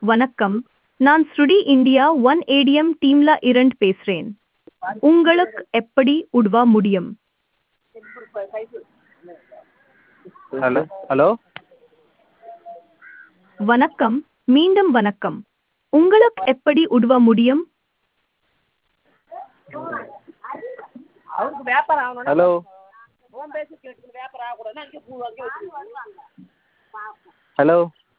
வணக்கம். நான் ஸ்ருடி India one ATM டீம்ல இருந்து பேசுறேன். உங்களுக்கு எப்படி உதவ முடியும்? ஹலோ ஹலோ வணக்கம். மீண்டும் வணக்கம். உங்களுக்கு எப்படி உதவ முடியும்? ஹலோ ஹலோ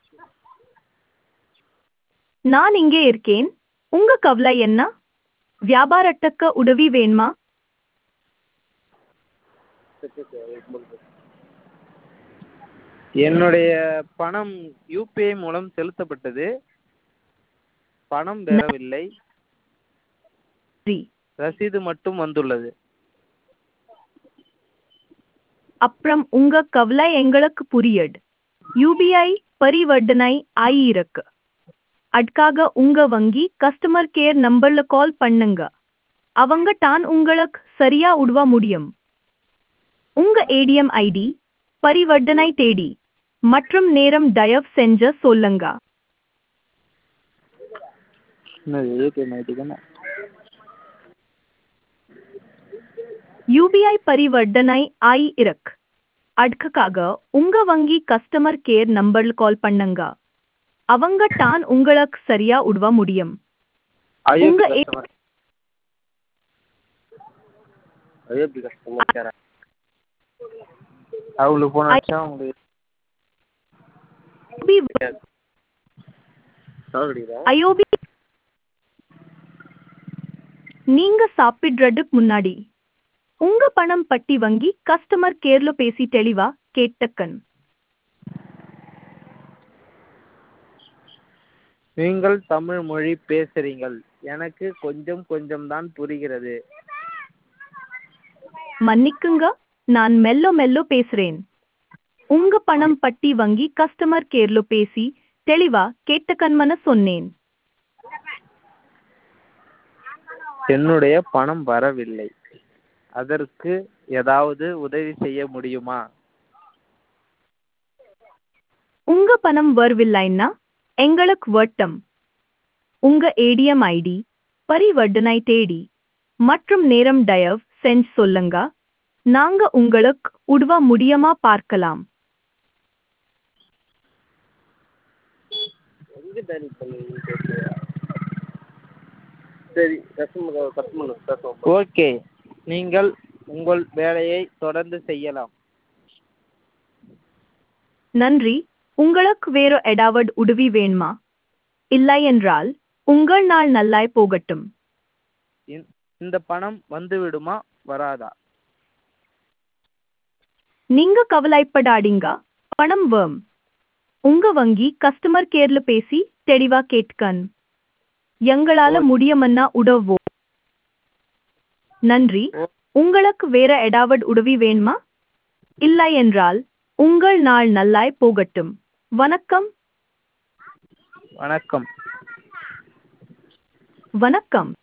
நான் இங்கே இருக்கேன். உங்க கவலை என்ன? வியாபாரத்துக்கு உதவி வேணுமா? என்னுடைய பணம் யூபிஐ மூலம் செலுத்தப்பட்டது. பணம் பெறவில்லை. சரி. ரசீது மட்டும் வந்துள்ளது. அப்புறம் உங்க கவலை எங்களுக்கு புரியுது. யூபிஐ பரிவர்த்தனை ஆயிருக்கு. அதுக்காக உங்க வங்கி கஸ்டமர் கேர் நம்பர்ல கால் பண்ணுங்க. அவங்க தான் உங்களுக்கு சரியா உதவ முடியும். உங்க ஏடிஎம் ஐடி, பரிவர்த்தனை தேதி மற்றும் நேரம் தயவு செஞ்சு சொல்லுங்க. என்னது ஏடிஎம் ஐடி தானே? யூபிஐ பரிவர்த்தனை ஆயிருக்கு. அதுக்காக உங்க வங்கி கஸ்டமர் கேர் நம்பர்ல கால் பண்ணுங்க. அவங்க தான் உங்களுக்கு சரியா உதவ முடியும். உங்க ஐயோபி கஸ்டமர் கேர் அவங்களுக்கு போன் அடிச்சா உங்களுக்கு ஐஓபி நீங்க சாப்பிடுறதுக்கு முன்னாடி உங்க பணம் பட்டி வங்கி கஸ்டமர் கேர்ல பேசி தெளிவா கேட்டக்கன். நீங்கள் தமிழ் மொழி பேசுறீங்கள். எனக்கு கொஞ்சம் கொஞ்சம் தான் புரிகிறது. மன்னிக்குங்க, நான் மெல்ல மெல்ல பேசுறேன். உங்க பணம் பட்டி வங்கி கஸ்டமர் கேர்ல பேசி தெளிவா கேட்டக்கன்மன சொன்னேன். என்னுடைய பணம் வரவில்லை. அதற்கு ஏதாவது உதவி செய்ய முடியுமா? உங்க பணம் வரவில்லைன்னா எங்களுக்கு வட்டம். உங்க ஏடிஎம் ஐடி, பரிவர்த்தனை தேதி மற்றும் நேரம் தயவு செஞ்சு சொல்லுங்க. நாங்க உங்களுக்கு உதவ முடியுமா பார்க்கலாம். ஓகே, நீங்கள் உங்கள் வேலையை தொடர்ந்து செய்யலாம். நன்றி. உங்களுக்கு வேறு ஏதாவது உதவி வேணுமா? இல்லை என்றால் உங்கள் நாள் நல்லாய் போகட்டும். இந்த பணம் வந்துவிடுமா வராதா? நீங்க கவலைப்படாதீங்க, பணம் வரும். உங்க வங்கி கஸ்டமர் கேர்ல பேசி தெளிவா கேட்கன். எங்களால முடியுமன்னா உதவுவோம். நன்றி. உங்களுக்கு வேற ஏதாவது உதவி வேணுமா? இல்லை என்றால் உங்கள் நாள் நல்லாய் போகட்டும். வணக்கம். வணக்கம். வணக்கம்.